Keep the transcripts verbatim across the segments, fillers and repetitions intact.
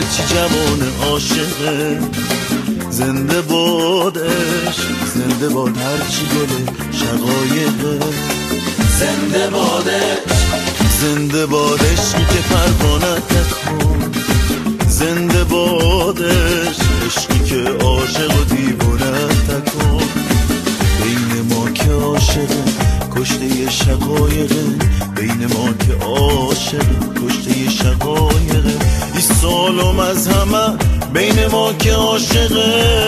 هرچی جوان عاشقه. زنده بادش زنده باد هرچی دل شقایقه. زنده بادش زنده بادش که پروانه تکن. زنده بادش عشقی که عاشق و دیوانه تکن. بین ما که عاشقه کشته شقایقه. بین ما که عاشقه کشته شقایقه. ای سالم از همه بین ما که عاشقه.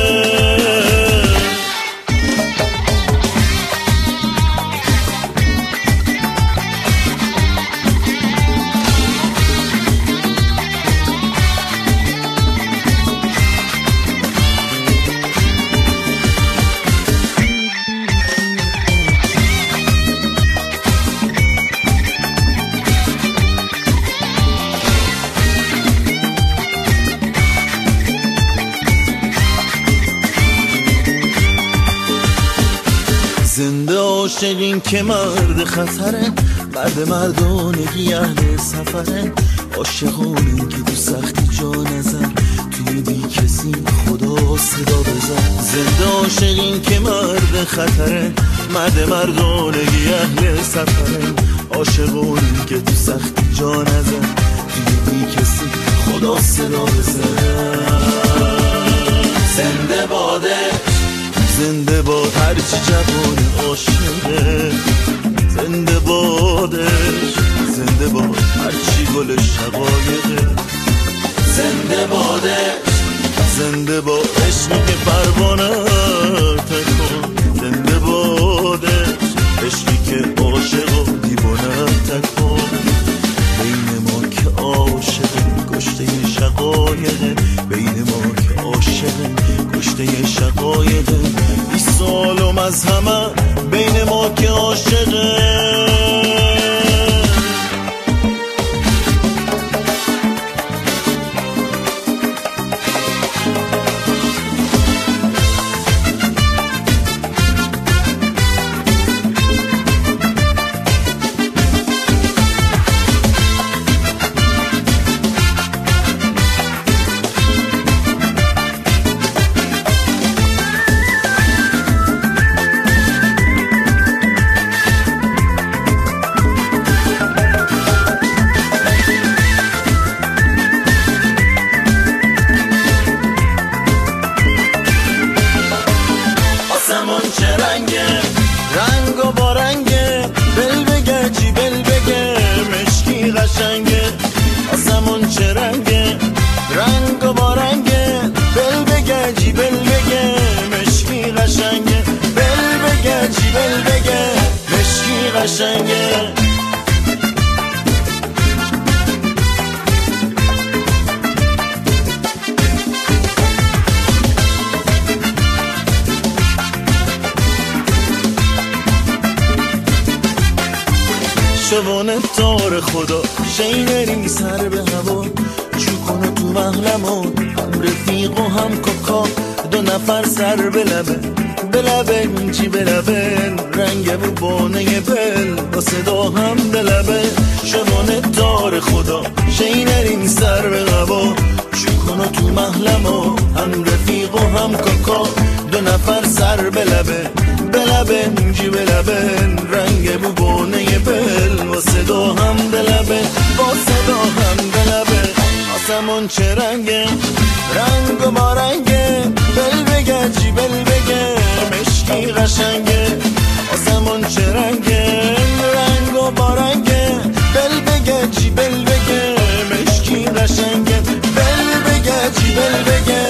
زنده عاشقین که مرد خطره. مرد مردانگی اهل سفره. عاشقانین که تو سختی جا نزن. توی بی کسی خدا صدا بزن. زنده عاشقین که مرد خطره. مرد مردانگی اهل سفره. عاشقانین که تو سختی جا نزن. توی بی کسی خدا صدا بزن. زنده باده زنده باد هرچی جوان عاشقه. زنده بادش زنده باد هرچی گل شقایقه. زنده بادش زنده باد عشقی که پروانه تکن. زنده بادش عشقی که عاشق و دیوانه تکن. بین ما که عاشقه کشته شقایقه. بین ما که عاشقه کشته شقایقه. ای سالم از همه بین ما که عاشقه. رنگ و با رنگه بل بگه چی بل بگه مشکی قشنگه. آسمون چه رنگه رنگ و با رنگه بل بگه چی بل بگه مشکی قشنگه. بل بگه چی بل بگه مشکی قشنگه. شوانه تار خدا شینری سر به هوا. چو کنه تو محلمون هم رفیق و هم کاکا. دو نفر سر به لبه به لبه چی به لبه. رنگ بو بانه بل با صدا هم به لبه. شوانه تار خدا شینری سر به هوا. چو کنه تو محلمون هم رفیق و هم کاکا. دو نفر سر به لبه به لبه چی به لبه. رنگ بو بانه بل با صدا هم به لبه با صدا هم به لبه. آسمون چه رنگه رنگ و با رنگه بل بگه چی بل بگه مشکی قشنگه. آسمون چه رنگه رنگ و با رنگه بل بگه چی بل بگه مشکی قشنگه. بل بگه چی بل بگه.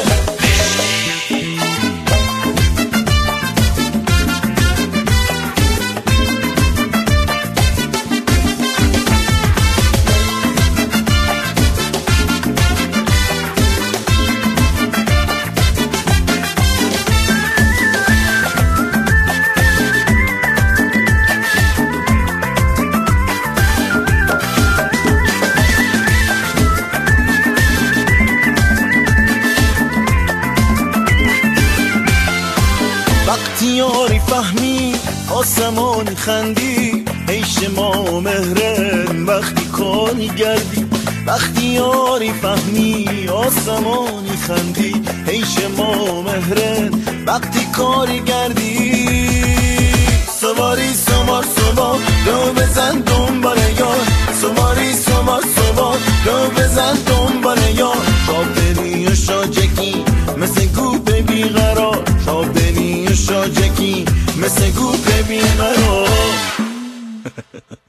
یاری فهمی آسمانی خندی. عیش ما مهرن وقتی کانی گردی. وقتی یاری فهمی آسمانی خندی حیش ما مهرن وقتی کاری گردی سواری سوار سوار رو بزن دنبال یار سواری سوار سوار رو بزن دنبال یار شابدنی و شاجکی مثل گوپ بیقرار شابدنی و شاجکی مثل گوپ بیقرار